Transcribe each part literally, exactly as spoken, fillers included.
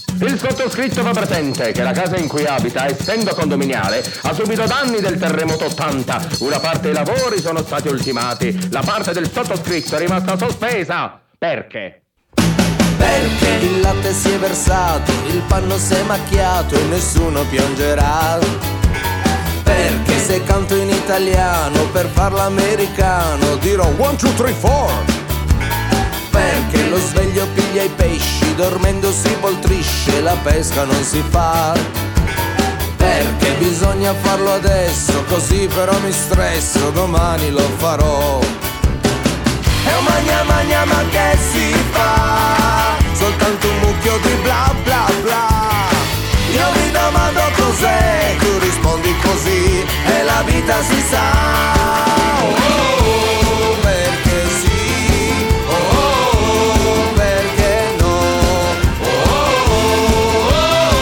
Il sottoscritto fa presente che la casa in cui abita, essendo condominiale, ha subito danni del terremoto ottanta. Una parte dei lavori sono stati ultimati, la parte del sottoscritto è rimasta sospesa. Perché? Perché il latte si è versato, il panno si è macchiato e nessuno piangerà. Perché se canto in italiano per farlo americano dirò one, two, three, four. Perché lo sveglio piglia i pesci, dormendo si poltrisce, la pesca non si fa. Perché bisogna farlo adesso, così però mi stresso, domani lo farò. E un magna magna ma che si fa? Soltanto un mucchio di bla bla bla. Io mi domando cos'è, tu rispondi così e la vita si sa. Oh, oh, perché sì, oh, oh, perché no. Oh, oh,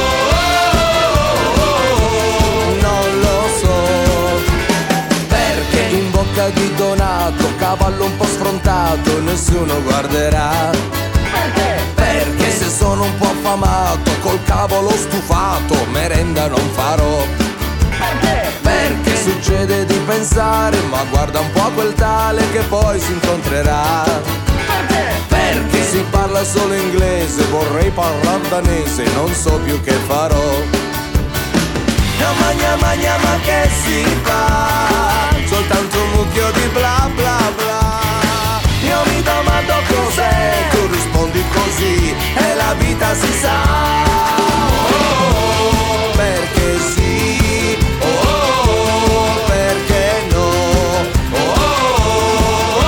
oh, oh, non lo so. Perché in bocca di Donato, cavallo un po' sfrontato, nessuno guarderà. Perché? Perché se sono un po' affamato, col cavolo stufato, merenda non farò. Perché? Perché succede di pensare, ma guarda un po' a quel tale che poi si incontrerà. Perché? Perché si parla solo inglese, vorrei parlare danese, non so più che farò. No magna magna ma che si fa? Soltanto un mucchio di bla bla bla. Io mi domando cos'è, tu rispondi così e la vita si sa. Oh, oh, perché sì, oh, oh, perché no. Oh, oh,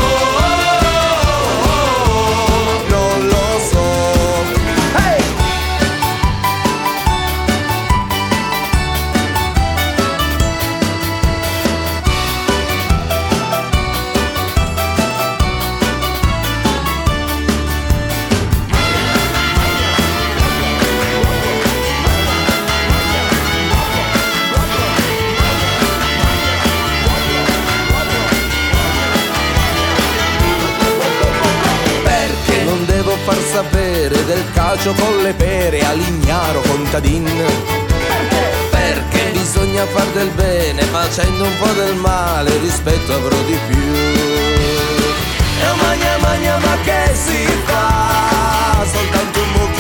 oh, oh, non lo so. Hey! Far sapere del calcio con le pere all'ignaro contadin. Perché? Perché bisogna far del bene facendo un po' del male, rispetto avrò di più. E magna magna ma che si fa? Soltanto un